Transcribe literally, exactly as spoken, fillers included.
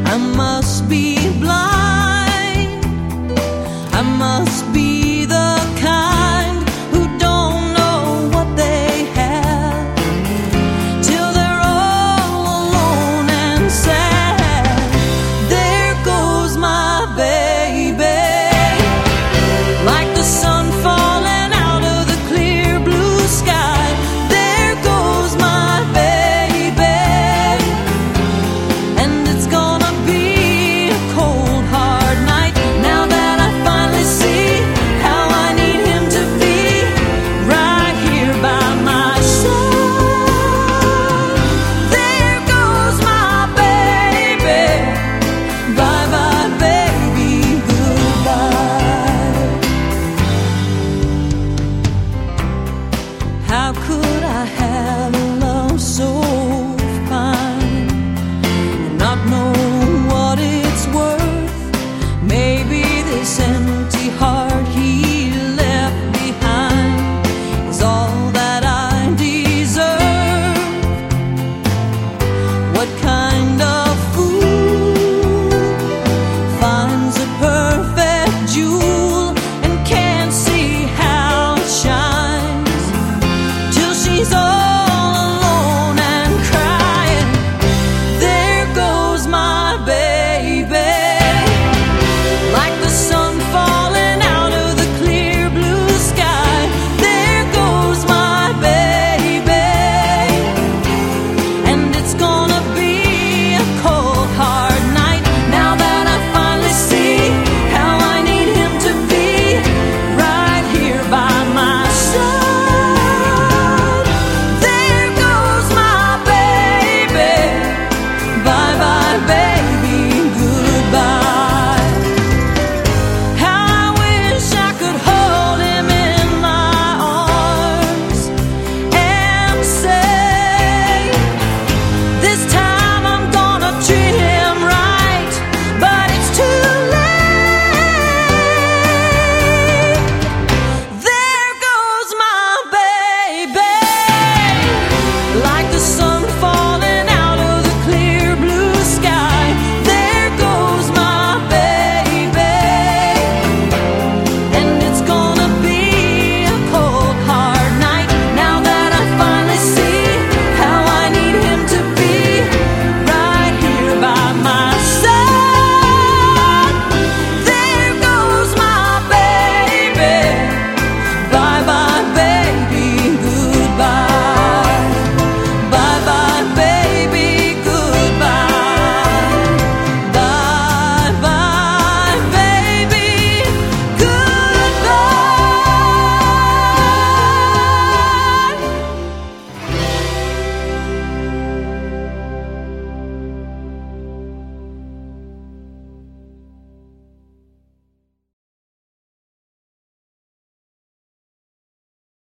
I must be blind. I must be the kind who don't know what they have till they're all alone and sad. There goes my baby, like the sun falling out of the clear blue sky. There goes my baby, and it's gonna be a cold, hard night now that I finally see how I need him to be right here by my side. There goes my baby, bye bye baby, goodbye. How could I have a love so fine and not know what it's worth? Maybe this empty heart